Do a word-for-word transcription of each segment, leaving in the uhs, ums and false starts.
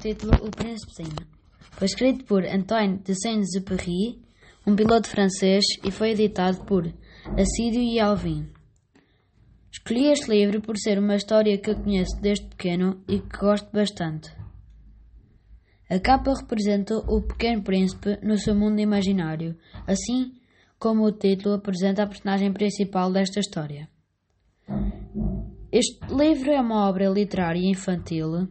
título O Príncipezinho. Foi escrito por Antoine de Saint-Exupéry, um piloto francês, e foi editado por Assídio e Alvin. Escolhi este livro por ser uma história que eu conheço desde pequeno e que gosto bastante. A capa representa o Pequeno Príncipe no seu mundo imaginário, assim como o título apresenta a personagem principal desta história. Este livro é uma obra literária infantil.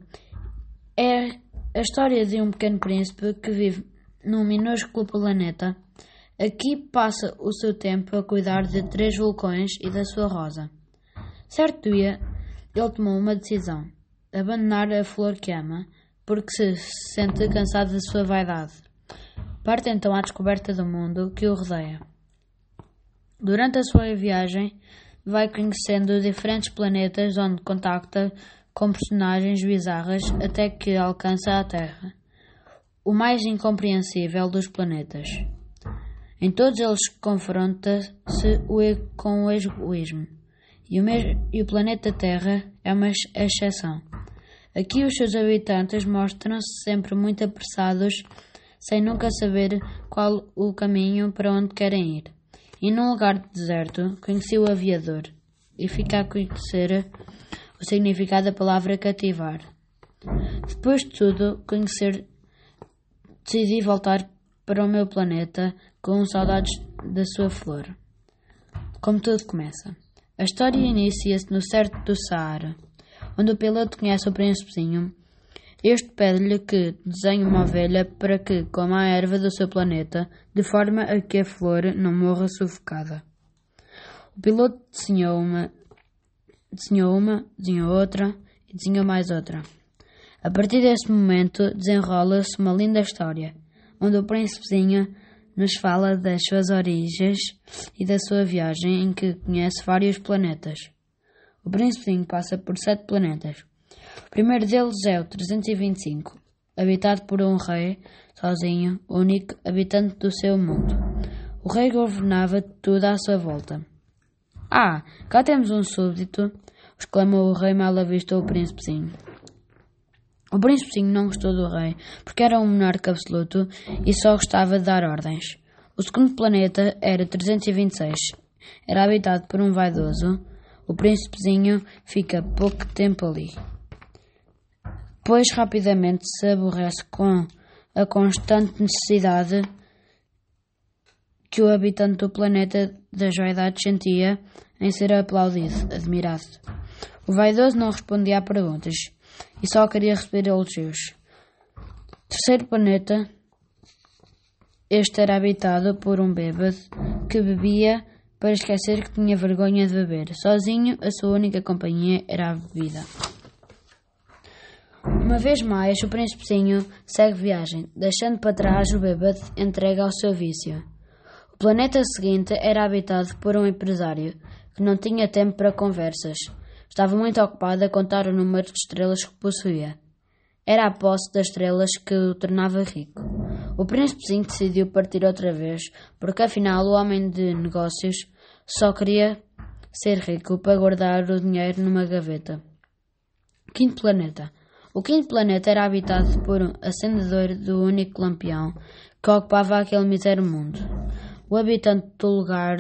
É a história de um pequeno príncipe que vive num minúsculo planeta. Aqui passa o seu tempo a cuidar de três vulcões e da sua rosa. Certo dia, ele tomou uma decisão: abandonar a flor que ama, porque se sente cansado da sua vaidade. Parte então à descoberta do mundo que o rodeia. Durante a sua viagem, vai conhecendo diferentes planetas onde contacta com personagens bizarras até que alcança a Terra, o mais incompreensível dos planetas. Em todos eles confronta-se com o egoísmo, e o, mesmo, e o planeta Terra é uma exceção. Aqui os seus habitantes mostram-se sempre muito apressados, sem nunca saber qual o caminho para onde querem ir. E num lugar deserto, conheci o aviador, e fica a conhecer o significado da palavra cativar. Depois de tudo conhecer, decidi voltar para o meu planeta com saudades da sua flor. Como tudo começa. A história inicia-se no deserto do Saara, onde o piloto conhece o príncipezinho. Este pede-lhe que desenhe uma ovelha para que coma a erva do seu planeta, de forma a que a flor não morra sufocada. O piloto desenhou uma, desenhou uma, desenhou outra e desenhou mais outra. A partir desse momento desenrola-se uma linda história, onde o príncipezinho nos fala das suas origens e da sua viagem em que conhece vários planetas. O príncipezinho passa por sete planetas. O primeiro deles é o trezentos e vinte e cinco, habitado por um rei, sozinho, único habitante do seu mundo. O rei governava tudo à sua volta. Ah, cá temos um súbdito, exclamou o rei mal avistou o príncipezinho. O príncipezinho não gostou do rei, porque era um monarca absoluto e só gostava de dar ordens. O segundo planeta era trezentos e vinte e seis. Era habitado por um vaidoso. O príncipezinho fica pouco tempo ali, pois rapidamente se aborrece com a constante necessidade que o habitante do planeta das vaidades sentia em ser aplaudido, admirado. O vaidoso não respondia a perguntas e só queria receber elogios. Terceiro planeta. Este era habitado por um bêbado que bebia para esquecer que tinha vergonha de beber. Sozinho, a sua única companhia era a bebida. Uma vez mais, o príncipezinho segue viagem, deixando para trás o bêbado entregue ao seu vício. O planeta seguinte era habitado por um empresário que não tinha tempo para conversas. Estava muito ocupado a contar o número de estrelas que possuía. Era a posse das estrelas que o tornava rico. O príncipezinho decidiu partir outra vez, porque afinal o homem de negócios só queria ser rico para guardar o dinheiro numa gaveta. Quinto planeta. O quinto planeta era habitado por um acendedor do único lampião que ocupava aquele mísero mundo. O habitante do lugar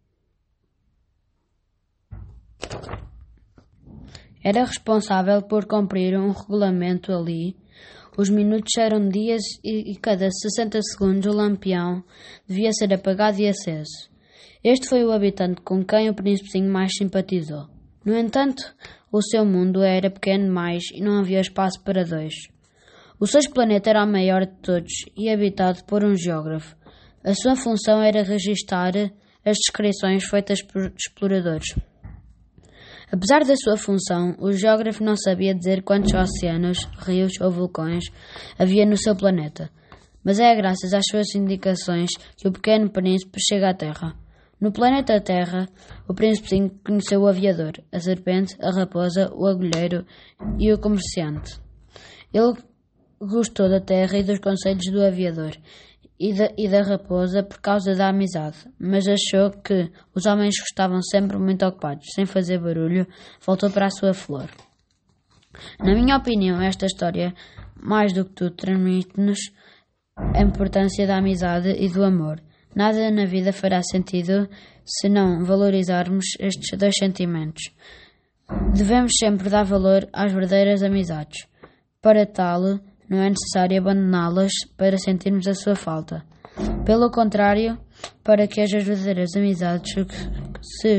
era responsável por cumprir um regulamento ali. Os minutos eram dias e, e cada sessenta segundos o lampião devia ser apagado e aceso. Este foi o habitante com quem o príncipezinho mais simpatizou. No entanto, o seu mundo era pequeno demais e não havia espaço para dois. O sexto planeta era o maior de todos e habitado por um geógrafo. A sua função era registar as descrições feitas por exploradores. Apesar da sua função, o geógrafo não sabia dizer quantos oceanos, rios ou vulcões havia no seu planeta, mas é graças às suas indicações que o pequeno príncipe chega à Terra. No planeta Terra, o príncipezinho conheceu o aviador, a serpente, a raposa, o agulheiro e o comerciante. Ele gostou da Terra e dos conselhos do aviador e da, e da raposa por causa da amizade, mas achou que os homens estavam sempre muito ocupados, sem fazer barulho, voltou para a sua flor. Na minha opinião, esta história mais do que tudo, transmite-nos a importância da amizade e do amor. Nada na vida fará sentido se não valorizarmos estes dois sentimentos. Devemos sempre dar valor às verdadeiras amizades. Para tal, não é necessário abandoná-las para sentirmos a sua falta. Pelo contrário, para que as verdadeiras amizades se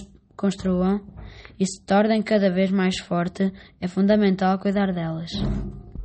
construam e se tornem cada vez mais fortes, é fundamental cuidar delas.